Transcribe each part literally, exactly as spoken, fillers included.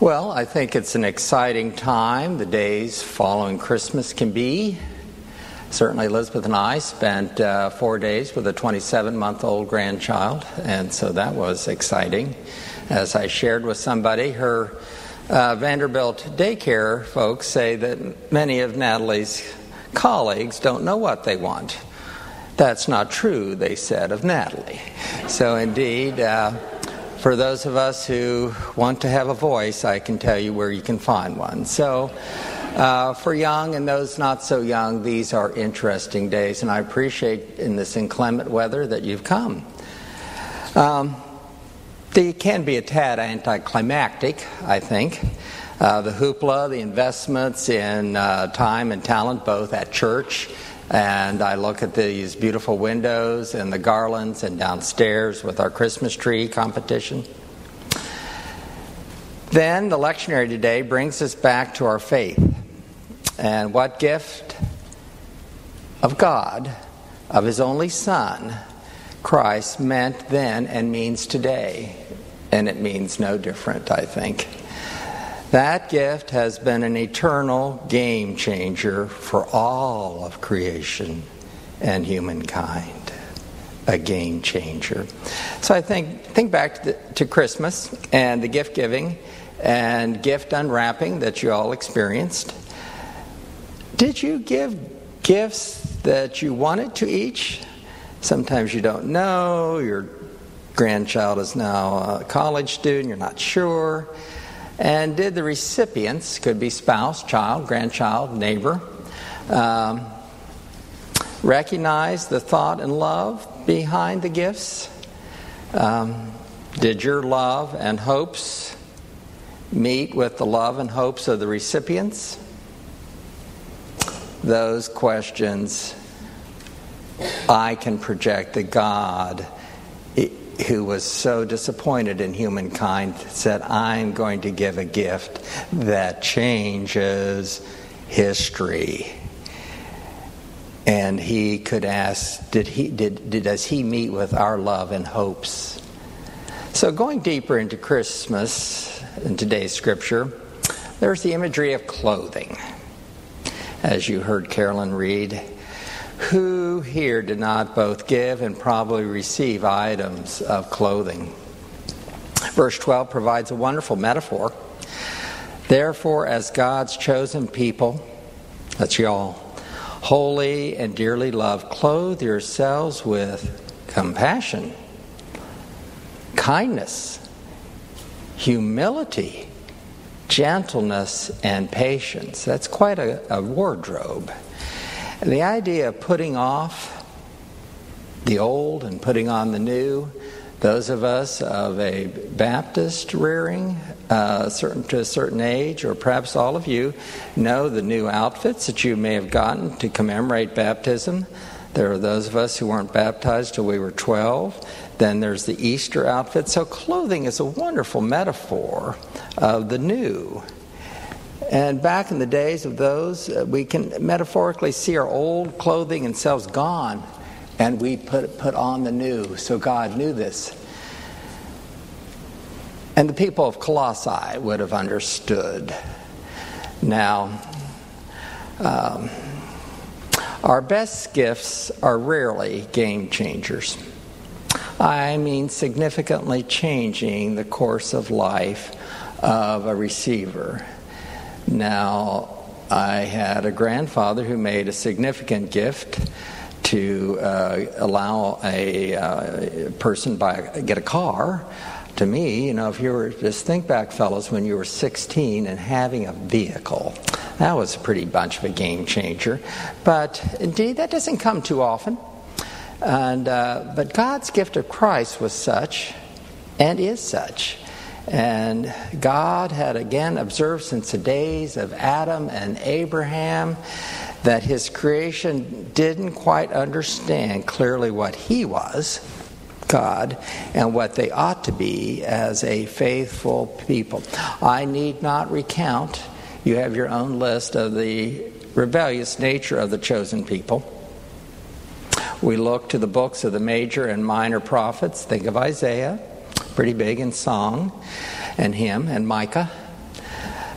Well, I think it's an exciting time. The days following Christmas can be. Certainly Elizabeth and I spent uh, four days with a twenty-seven-month-old grandchild, and so that was exciting. As I shared with somebody, her uh, Vanderbilt daycare folks say that many of Natalie's colleagues don't know what they want. That's not true, they said, of Natalie. So indeed, uh, for those of us who want to have a voice, I can tell you where you can find one. So uh, for young and those not so young, these are interesting days, and I appreciate in this inclement weather that you've come. Um, they can be a tad anticlimactic, I think. Uh, the hoopla, the investments in uh, time and talent, both at church, and I look at these beautiful windows and the garlands and downstairs with our Christmas tree competition. Then the lectionary today brings us back to our faith. And what gift of God, of His only Son, Christ, meant then and means today. And it means no different, I think. That gift has been an eternal game changer for all of creation and humankind. A game changer. So I think think back to, the, to Christmas and the gift giving and gift unwrapping that you all experienced. Did you give gifts that you wanted to each? Sometimes you don't know. Your grandchild is now a college student. You're not sure. And did the recipients, could be spouse, child, grandchild, neighbor, um, recognize the thought and love behind the gifts? Um, did your love and hopes meet with the love and hopes of the recipients? Those questions I can project that God, who was so disappointed in humankind, said, I'm going to give a gift that changes history. And he could ask, did he did, did does he meet with our love and hopes? So going deeper into Christmas in today's scripture, there's the imagery of clothing. As you heard Carolyn read, who here did not both give and probably receive items of clothing? Verse twelve provides a wonderful metaphor. Therefore, as God's chosen people, that's y'all, holy and dearly loved, clothe yourselves with compassion, kindness, humility, gentleness, and patience. That's quite a, a wardrobe. The idea of putting off the old and putting on the new, those of us of a Baptist rearing uh, certain to a certain age, or perhaps all of you, know the new outfits that you may have gotten to commemorate baptism. There are those of us who weren't baptized till we were twelve. Then there's the Easter outfit. So clothing is a wonderful metaphor of the new. And back in the days of those, uh, we can metaphorically see our old clothing and selves gone, and we put put on the new. So God knew this. And the people of Colossae would have understood. Now, um, our best gifts are rarely game changers. I mean significantly changing the course of life of a receiver. Now, I had a grandfather who made a significant gift to uh, allow a uh, person buy get a car. To me, you know, if you were, just think back, fellows, when you were sixteen and having a vehicle, that was a pretty bunch of a game changer. But indeed, that doesn't come too often. And uh, but God's gift of Christ was such, and is such. And God had again observed since the days of Adam and Abraham that His creation didn't quite understand clearly what He was, God, and what they ought to be as a faithful people. I need not recount. You have your own list of the rebellious nature of the chosen people. We look to the books of the major and minor prophets. Think of Isaiah, pretty big in song, and hymn, and Micah.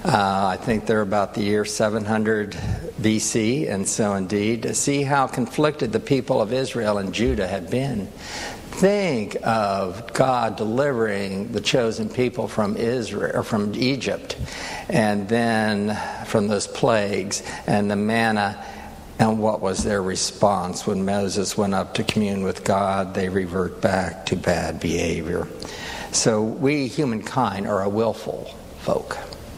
Uh, I think they're about the year seven hundred B C, and so indeed, to see how conflicted the people of Israel and Judah had been. Think of God delivering the chosen people from Israel, or from Egypt, and then from those plagues and the manna. And what was their response when Moses went up to commune with God? They revert back to bad behavior. So we, humankind, are a willful folk.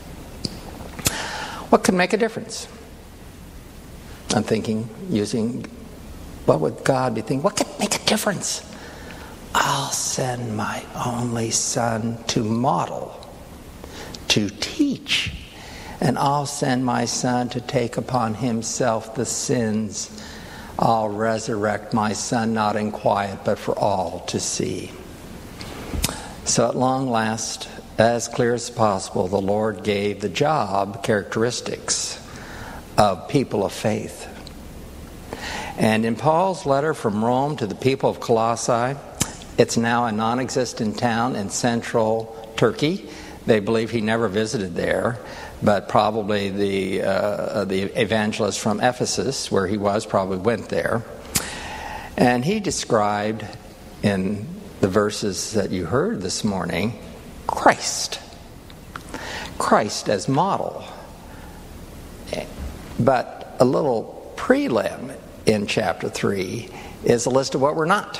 What could make a difference? I'm thinking, using, what would God be thinking? What could make a difference? I'll send my only son to model, to teach. And I'll send my son to take upon himself the sins. I'll resurrect my son, not in quiet, but for all to see. So at long last, as clear as possible, the Lord gave the job characteristics of people of faith. And in Paul's letter from Rome to the people of Colossae, it's now a non-existent town in central Turkey. They believe he never visited there, but probably the uh, the evangelist from Ephesus, where he was, probably went there. And he described in the verses that you heard this morning, Christ. Christ as model. But a little prelim in chapter three is a list of what we're not.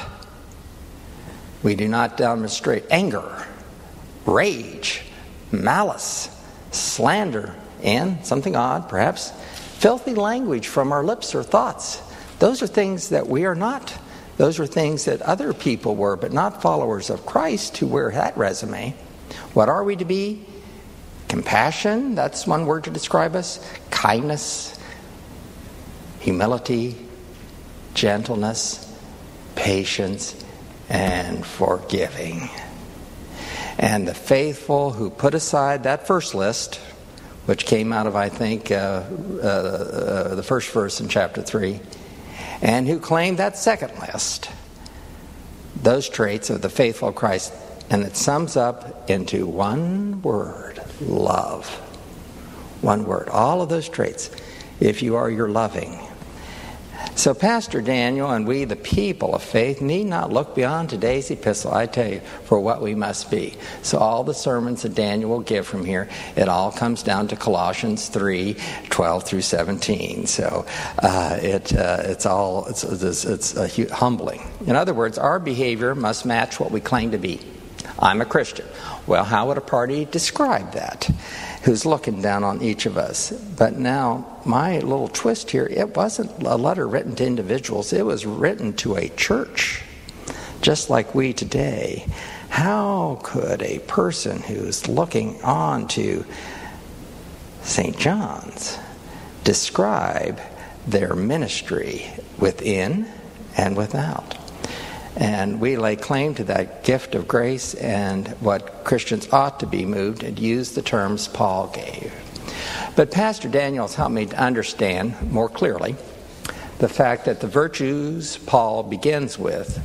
We do not demonstrate anger, rage, malice, slander, and, something odd perhaps, filthy language from our lips or thoughts. Those are things that we are not. Those are things that other people were, but not followers of Christ who wear that resume. What are we to be? Compassion, that's one word to describe us. Kindness, humility, gentleness, patience, and forgiving. And the faithful who put aside that first list, which came out of, I think, uh, uh, uh, the first verse in chapter three, and who claimed that second list, those traits of the faithful Christ, and it sums up into one word, love. One word. All of those traits, if you are, you're loving. So Pastor Daniel and we, the people of faith, need not look beyond today's epistle, I tell you, for what we must be. So all the sermons that Daniel will give from here, it all comes down to Colossians three, twelve through seventeen. So uh, it uh, it's all, it's, it's, it's uh, humbling. In other words, our behavior must match what we claim to be. I'm a Christian. Well, how would a party describe that? Who's looking down on each of us? But now, my little twist here, it wasn't a letter written to individuals. It was written to a church, just like we today. How could a person who's looking on to Saint John's describe their ministry within and without? And we lay claim to that gift of grace and what Christians ought to be moved and use the terms Paul gave. But Pastor Daniel's helped me to understand more clearly the fact that the virtues Paul begins with,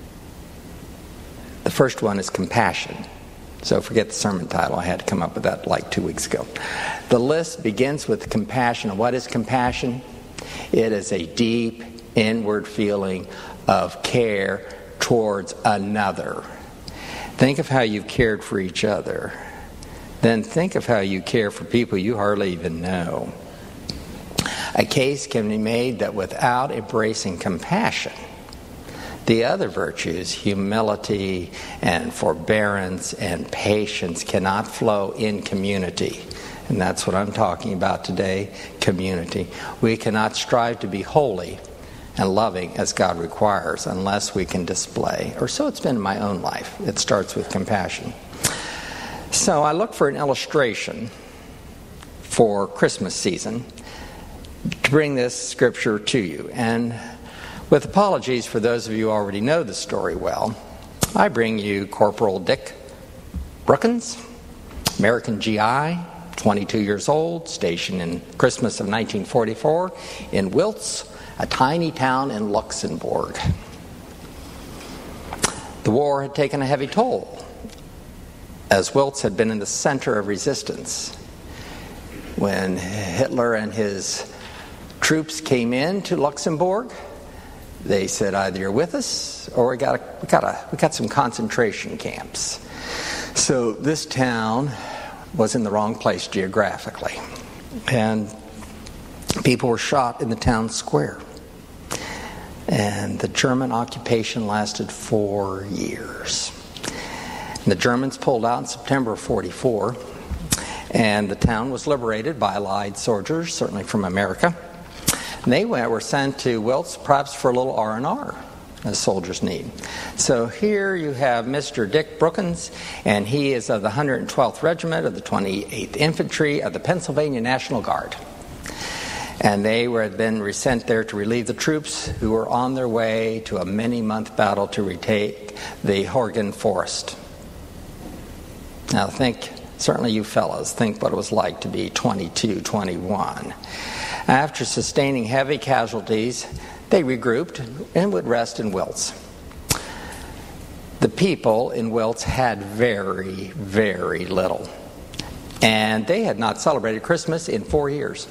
the first one is compassion. So forget the sermon title. I had to come up with that like two weeks ago. The list begins with compassion. What is compassion? It is a deep inward feeling of care towards another. Think of how you've cared for each other. Then think of how you care for people you hardly even know. A case can be made that without embracing compassion, the other virtues, humility and forbearance and patience, cannot flow in community. And that's what I'm talking about today, community. We cannot strive to be holy and loving as God requires unless we can display, or so it's been in my own life. It starts with compassion. So I look for an illustration for Christmas season to bring this scripture to you. And with apologies for those of you who already know the story well, I bring you Corporal Dick Brookins, American G I, twenty-two years old, stationed in Christmas of nineteen forty-four in Wiltz, a tiny town in Luxembourg. The war had taken a heavy toll, as Wiltz had been in the center of resistance. When Hitler and his troops came in to Luxembourg, they said either you're with us or we got a, we got a, we got some concentration camps. So this town was in the wrong place geographically, and people were shot in the town square. And the German occupation lasted four years. And the Germans pulled out in September of forty-four, and the town was liberated by Allied soldiers, certainly from America. And they went, were sent to Wiltz, perhaps for a little R and R, as soldiers need. So here you have Mister Dick Brookins, and he is of the one hundred twelfth Regiment of the twenty-eighth Infantry of the Pennsylvania National Guard. And they were had been sent there to relieve the troops who were on their way to a many-month battle to retake the Horgen Forest. Now think, certainly you fellows, think what it was like to be twenty-two, twenty-one. After sustaining heavy casualties, they regrouped and would rest in Wiltz. The people in Wiltz had very, very little. And they had not celebrated Christmas in four years.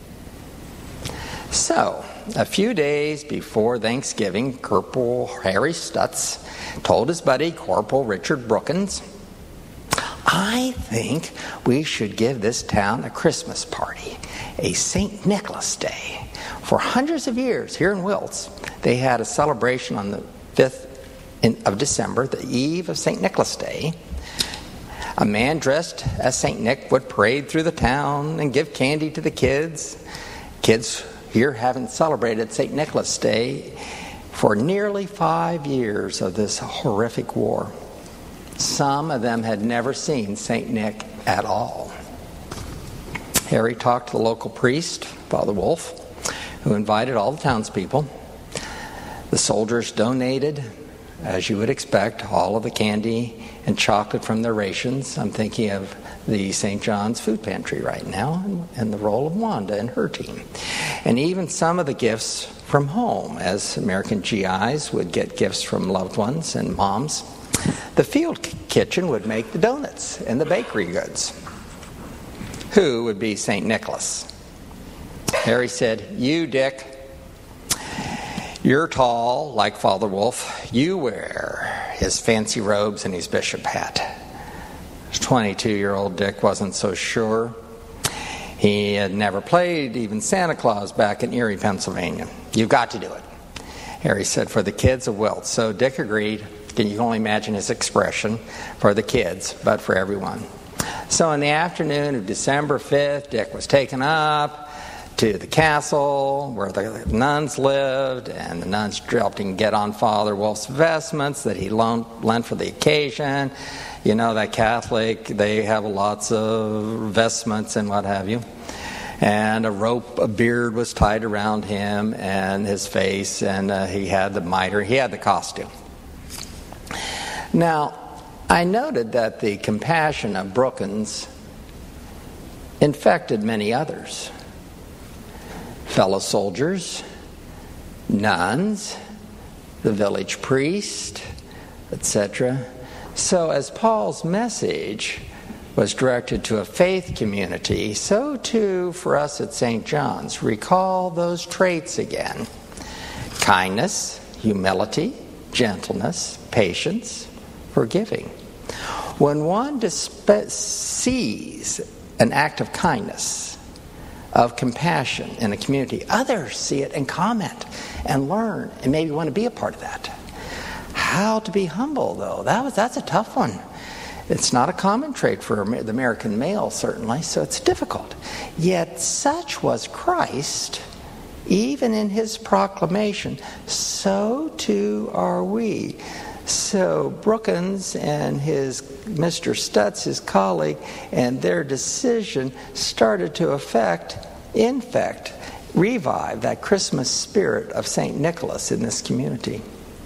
So, a few days before Thanksgiving, Corporal Harry Stutz told his buddy, Corporal Richard Brookins, I think we should give this town a Christmas party, a Saint Nicholas Day. For hundreds of years here in Wiltz, they had a celebration on the fifth of December, the eve of Saint Nicholas Day. A man dressed as Saint Nick would parade through the town and give candy to the kids. Kids here haven't celebrated Saint Nicholas Day for nearly five years of this horrific war. Some of them had never seen Saint Nick at all. Harry talked to the local priest, Father Wolf, who invited all the townspeople. The soldiers donated, as you would expect, all of the candy and chocolate from their rations. I'm thinking of the Saint John's Food Pantry right now, and the role of Wanda and her team. And even some of the gifts from home, as American G Is would get gifts from loved ones and moms. The field kitchen would make the donuts and the bakery goods. Who would be Saint Nicholas? Harry said, you, Dick, you're tall like Father Wolf. You wear his fancy robes and his bishop hat. twenty-two-year-old Dick wasn't so sure. He had never played even Santa Claus back in Erie, Pennsylvania. You've got to do it, Harry said, for the kids of Wiltz. So Dick agreed. You can only imagine his expression, for the kids, but for everyone. So in the afternoon of December fifth, Dick was taken up to the castle where the nuns lived, and the nuns helped him get on Father Wolf's vestments that he loaned, lent for the occasion. You know that Catholic, they have lots of vestments and what have you. And a rope, a beard was tied around him and his face, and uh, he had the mitre, he had the costume. Now, I noted that the compassion of Brookins infected many others. Fellow soldiers, nuns, the village priest, et cetera. So as Paul's message was directed to a faith community, so too for us at Saint John's. Recall those traits again. Kindness, humility, gentleness, patience, forgiving. When one disp- sees an act of kindness, of compassion in a community, others see it and comment and learn and maybe want to be a part of that. How to be humble, though, that was that's a tough one. It's not a common trait for the American male, certainly, so it's difficult. Yet such was Christ, even in his proclamation. So too are we. So Brookins and his Mister Stutz, his colleague, and their decision started to affect, infect, revive that Christmas spirit of Saint Nicholas in this community.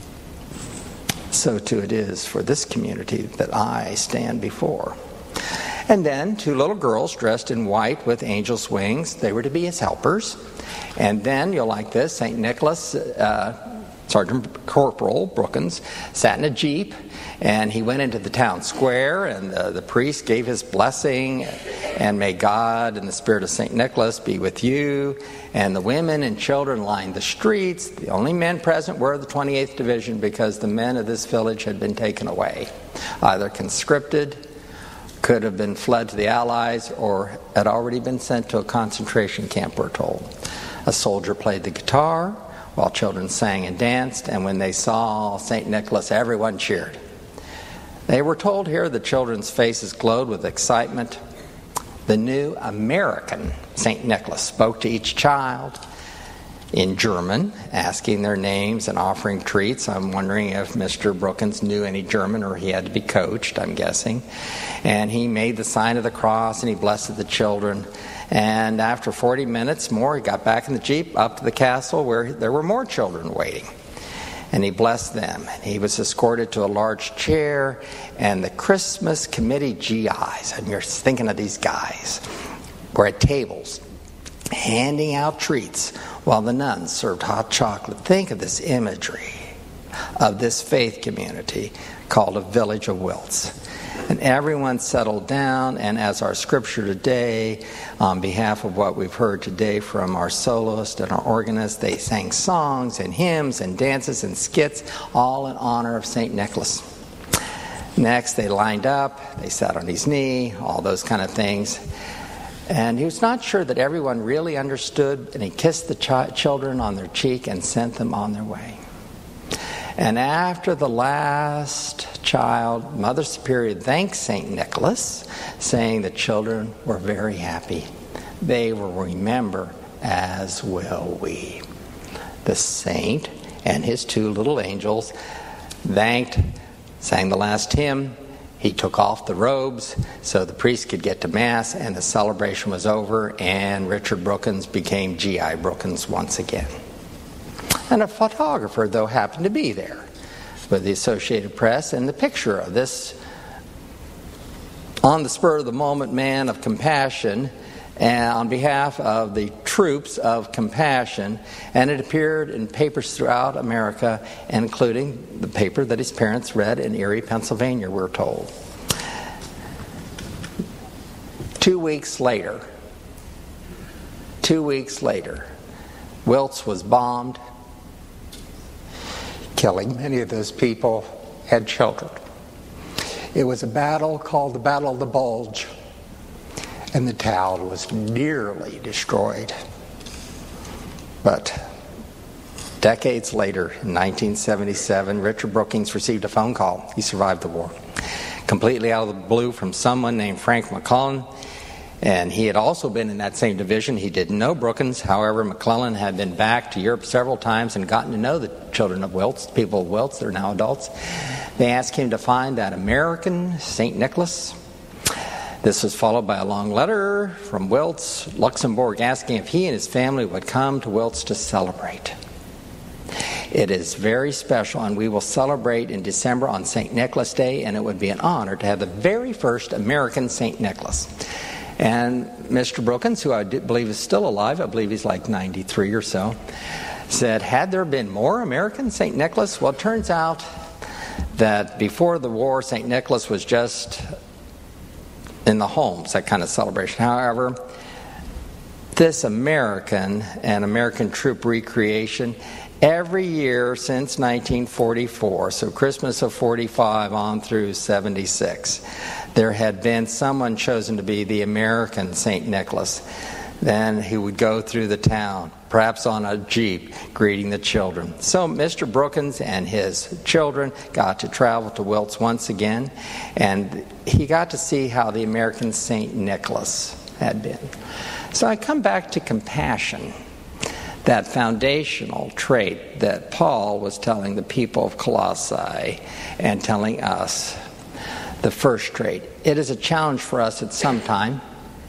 So too it is for this community that I stand before. And then two little girls dressed in white with angels' wings. They were to be his helpers. And then, you'll like this, Saint Nicholas uh, Sergeant Corporal Brookins sat in a Jeep, and he went into the town square, and the, the priest gave his blessing, and may God and the spirit of Saint Nicholas be with you. And the women and children lined the streets. The only men present were the twenty-eighth Division, because the men of this village had been taken away, either conscripted, could have been fled to the Allies, or had already been sent to a concentration camp, we're told. A soldier played the guitar while children sang and danced, and when they saw Saint Nicholas, everyone cheered. They were told here the children's faces glowed with excitement. The new American Saint Nicholas spoke to each child in German, asking their names and offering treats. I'm wondering if Mister Brookins knew any German, or he had to be coached, I'm guessing. And he made the sign of the cross, and he blessed the children. And after forty minutes more, he got back in the Jeep up to the castle where there were more children waiting. And he blessed them. He was escorted to a large chair, and the Christmas committee G Is, and you're thinking of these guys, were at tables handing out treats while the nuns served hot chocolate. Think of this imagery of this faith community called a village of Wiltz. And everyone settled down, and as our scripture today, on behalf of what we've heard today from our soloist and our organist, they sang songs and hymns and dances and skits, all in honor of Saint Nicholas. Next, they lined up, they sat on his knee, all those kind of things. And he was not sure that everyone really understood, and he kissed the ch- children on their cheek and sent them on their way. And after the last child, Mother Superior thanked Saint Nicholas, saying the children were very happy. They will remember, as will we. The saint and his two little angels thanked, sang the last hymn. He took off the robes so the priest could get to Mass, and the celebration was over, and Richard Brookins became G I Brookins once again. And a photographer, though, happened to be there with the Associated Press, and the picture of this on the spur of the moment man of compassion, and on behalf of the troops of compassion, and it appeared in papers throughout America, including the paper that his parents read in Erie, Pennsylvania, we're told. Two weeks later, two weeks later, Wiltz was bombed, killing many of those people and children. It was a battle called the Battle of the Bulge, and the town was nearly destroyed. But decades later, in nineteen seventy-seven, Richard Brookins received a phone call. He survived the war, completely out of the blue, from someone named Frank McClellan. And he had also been in that same division. He didn't know Brookins. However, McClellan had been back to Europe several times and gotten to know the children of Wiltz, people of Wiltz. They're now adults. They asked him to find that American Saint Nicholas. This was followed by a long letter from Wiltz, Luxembourg, asking if he and his family would come to Wiltz to celebrate. It is very special, and we will celebrate in December on Saint Nicholas Day, and it would be an honor to have the very first American Saint Nicholas. And Mister Brookins, who I believe is still alive, I believe he's like ninety-three or so, said, had there been more American Saint Nicholas? Well, it turns out that before the war, Saint Nicholas was just in the homes, that kind of celebration. However, this American and American troop recreation, every year since nineteen forty-four, so Christmas of forty-five on through seventy-six, there had been someone chosen to be the American Saint Nicholas. Then he would go through the town, perhaps on a Jeep, greeting the children. So Mister Brookins and his children got to travel to Wiltz once again, and he got to see how the American Saint Nicholas had been. So I come back to compassion, that foundational trait that Paul was telling the people of Colossae and telling us. The first trait. It is a challenge for us at some time.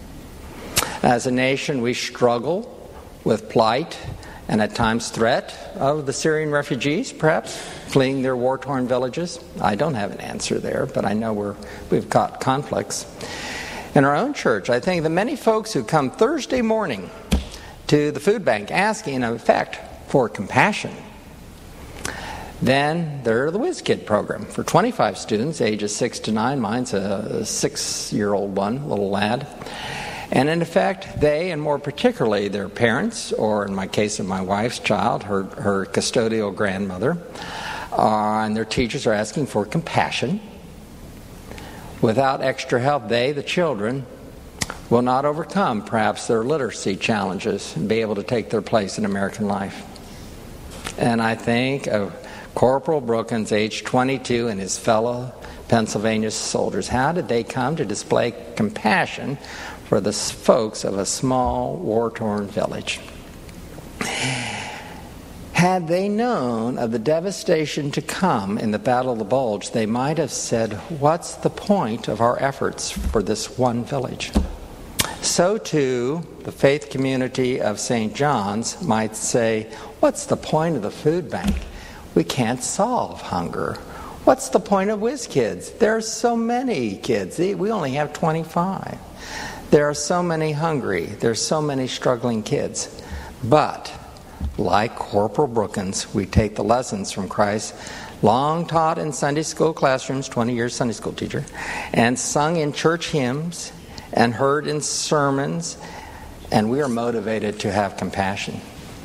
As a nation, we struggle with plight and at times threat of the Syrian refugees, perhaps fleeing their war-torn villages. I don't have an answer there, but I know we're, we've got conflicts. In our own church, I think the many folks who come Thursday morning to the food bank asking, in effect, for compassion, Then there are the Whiz Kid program for twenty-five students, ages six to nine. Mine's a six-year-old one, little lad. And in effect, they, and more particularly their parents, or in my case of my wife's child, her, her custodial grandmother, uh, and their teachers are asking for compassion. Without extra help, they, the children, will not overcome perhaps their literacy challenges and be able to take their place in American life. And I think of Corporal Brookins, age twenty-two, and his fellow Pennsylvania soldiers. How did they come to display compassion for the folks of a small, war-torn village? Had they known of the devastation to come in the Battle of the Bulge, they might have said, what's the point of our efforts for this one village? So too, the faith community of Saint John's might say, what's the point of the food bank? We can't solve hunger. What's the point of Whiz Kids? There are so many kids. We only have twenty-five. There are so many hungry. There are so many struggling kids. But, like Corporal Brookins, we take the lessons from Christ, long taught in Sunday school classrooms, twenty years Sunday school teacher, and sung in church hymns, and heard in sermons, and we are motivated to have compassion.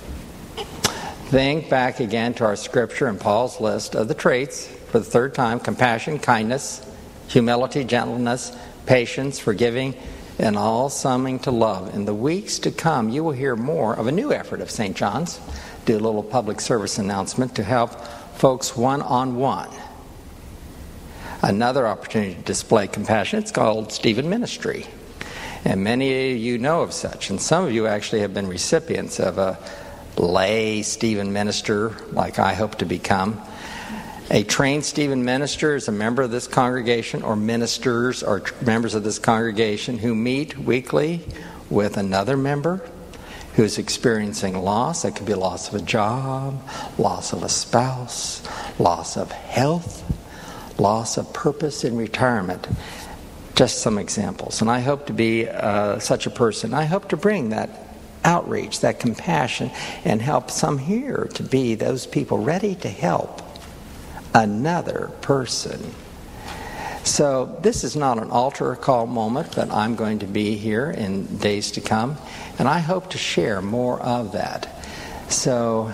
Think back again to our scripture and Paul's list of the traits for the third time: compassion, kindness, humility, gentleness, patience, forgiving, and all summing to love. In the weeks to come, you will hear more of a new effort of Saint John's. Do a little public service announcement to help folks one-on-one. Another opportunity to display compassion, it's called Stephen Ministry. And many of you know of such, and some of you actually have been recipients of a lay Stephen minister, like I hope to become. A trained Stephen minister is a member of this congregation, or ministers are tr- members of this congregation who meet weekly with another member who's experiencing loss. It could be loss of a job, loss of a spouse, loss of health, loss of purpose in retirement. Just some examples. And I hope to be uh, such a person. I hope to bring that outreach, that compassion, and help some here to be those people ready to help another person. So this is not an altar call moment, but I'm going to be here in days to come, and I hope to share more of that. So,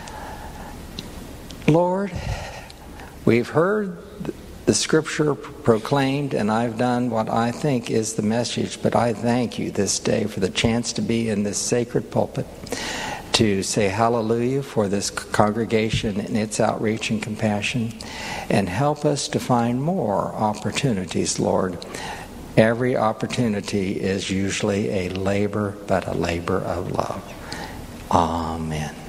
Lord, we've heard the scripture proclaimed, and I've done what I think is the message, but I thank you this day for the chance to be in this sacred pulpit, to say hallelujah for this congregation and its outreach and compassion, and help us to find more opportunities, Lord. Every opportunity is usually a labor, but a labor of love. Amen.